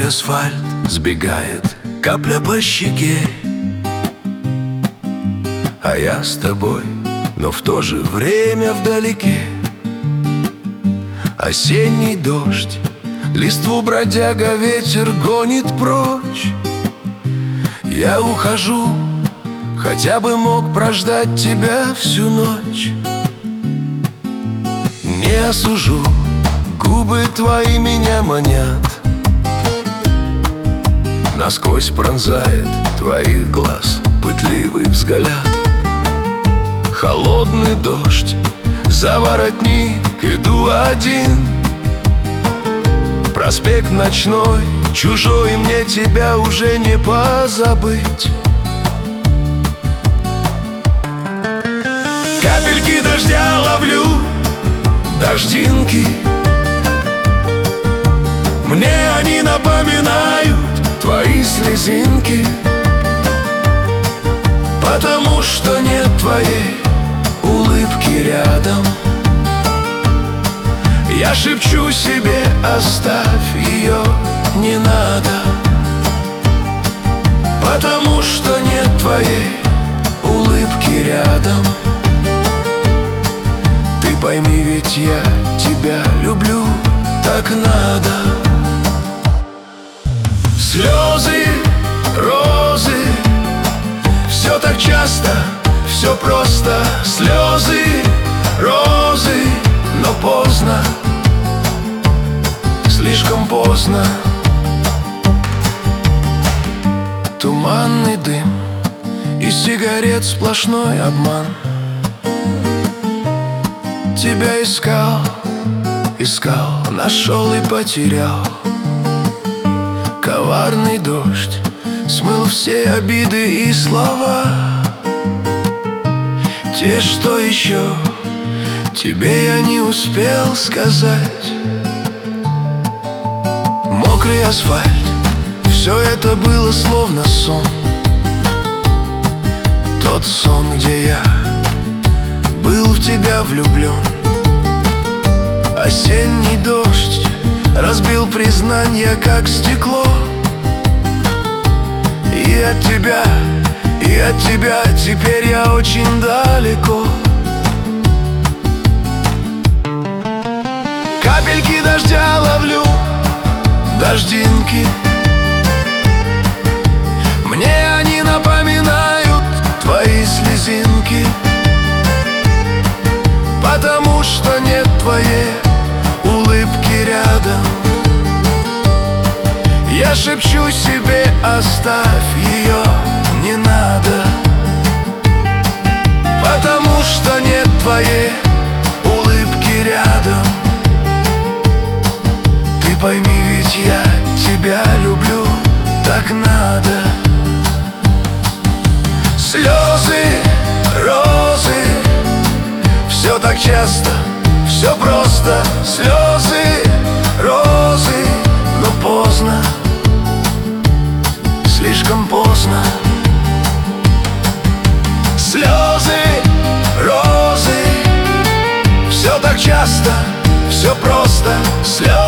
Мокрый асфальт сбегает, капля по щеке. А я с тобой, но в то же время вдалеке. Осенний дождь, листву бродяга ветер гонит прочь. Я ухожу, хотя бы мог прождать тебя всю ночь. Не осужу, губы твои меня манят. Насквозь пронзает твоих глаз пытливый взгляд. Холодный дождь, за воротник иду один. Проспект ночной, чужой, мне тебя уже не позабыть. Капельки дождя ловлю, дождинки. Мне они напоминают твои слезинки. Потому что нет твоей улыбки рядом. Я шепчу себе: оставь ее, не надо. Потому что нет твоей улыбки рядом. Ты пойми, ведь я тебя люблю, так надо. Слезы, розы, все так часто, все просто. Слезы, розы, но поздно, слишком поздно. Туманный дым, из сигарет сплошной обман. Тебя искал, искал, нашел и потерял. Коварный дождь смыл все обиды и слова. Те, что еще тебе я не успел сказать. Мокрый асфальт, все это было словно сон. Тот сон, где я был в тебя влюблен. Осенний дождь разбил признание, как стекло. И от тебя теперь я очень далеко. Капельки дождя ловлю, дождинки. Мне они напоминают твои слезинки. Потому что нет твоей улыбки рядом. Я шепчу себе: оставь ее, не надо. Потому что нет твоей улыбки рядом. Ты пойми, ведь я тебя люблю, так надо. Слезы, розы, все так часто, все просто. Слезы, розы, но поздно, слишком поздно. Слезы, розы, все так часто, все просто. Слезы,